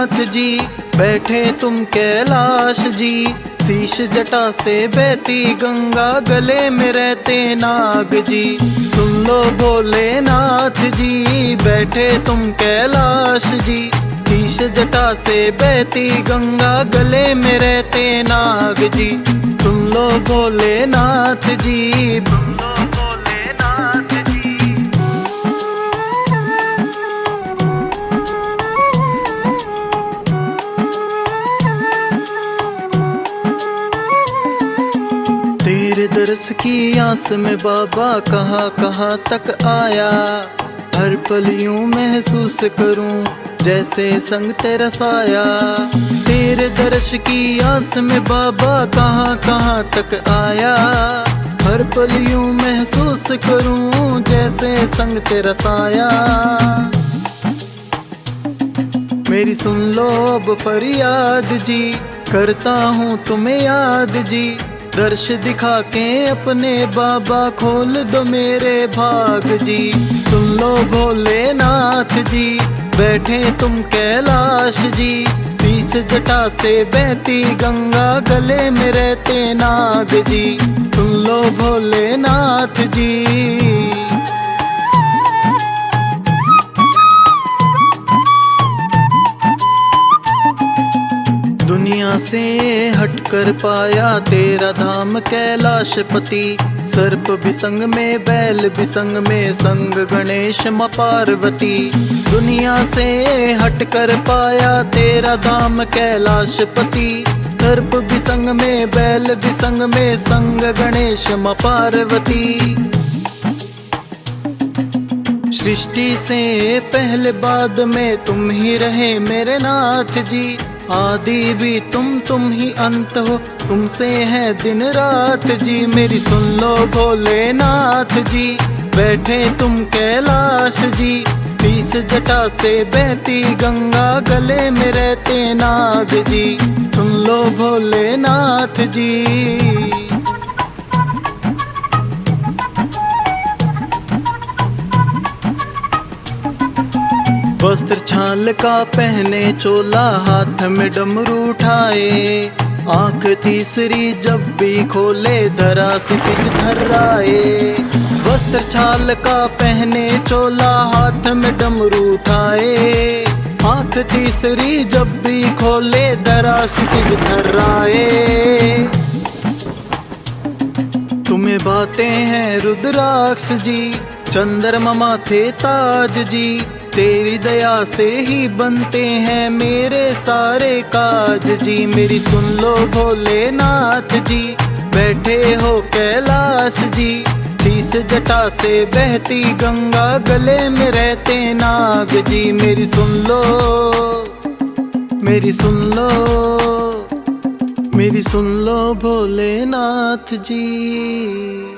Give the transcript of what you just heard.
भोलेनाथ जी, बैठे तुम कैलाश जी। शीश जटा से बहती गंगा, गले में रहते नाग जी। सुन लो भोलेनाथ जी, बैठे तुम कैलाश जी। शीश जटा से बहती गंगा, गले में रहते नाग जी। सुन लो भोलेनाथ जी, सुन लो भोलेनाथ जी। तेरे दर्श की आस में बाबा कहाँ कहाँ तक आया। हर पल यूं महसूस करूं जैसे संग तेरा साया। तेरे दर्श की आस में बाबा कहाँ कहाँ तक आया। हर पल यूं महसूस करूं जैसे संग तेरा साया। मेरी सुन लो अब फरियाद जी, करता हूँ तुम्हें याद जी। दर्श दिखा के अपने बाबा, खोल दो मेरे भाग जी। सुन लो भोलेनाथ जी, बैठे तुम कैलाश जी। शीश जटा से बहती गंगा, गले में रहते नाग जी। सुन लो भोलेनाथ जी। दुनिया से हटकर पाया तेरा धाम कैलाशपति। सर्प भी संग में, बैल भी संग में, संग गणेश मां पार्वती। दुनिया से हटकर पाया तेरा धाम कैलाशपति। सर्प भी संग में, बैल भी संग में, संग गणेश मां पार्वती। सृष्टि से पहले बाद में तुम ही रहे मेरे नाथ जी। आदि भी तुम ही अंत हो, तुमसे है दिन रात जी। मेरी सुन लो भोलेनाथ जी, बैठे तुम कैलाश जी। शीश जटा से बहती गंगा, गले में रहते नाग जी। सुन लो भोलेनाथ जी। वस्त्र छाल का पहने चोला, हाथ में डमरू उठाए। आंख तीसरी जब भी खोले, धरा से पिच थर्राए। वस्त्र छाल का पहने चोला, हाथ में डमरू उठाए। आंख तीसरी जब भी खोले, धरा से पिच थर्राए। तुम्हें बातें हैं रुद्राक्ष जी, चंद्रमा माथे ताज जी। तेरी दया से ही बनते हैं मेरे सारे काज जी। मेरी सुन लो भोलेनाथ जी, बैठे हो कैलाश जी। शीश जटा से बहती गंगा, गले में रहते नाग जी। मेरी सुन लो, मेरी सुन लो, मेरी सुन लो भोलेनाथ जी।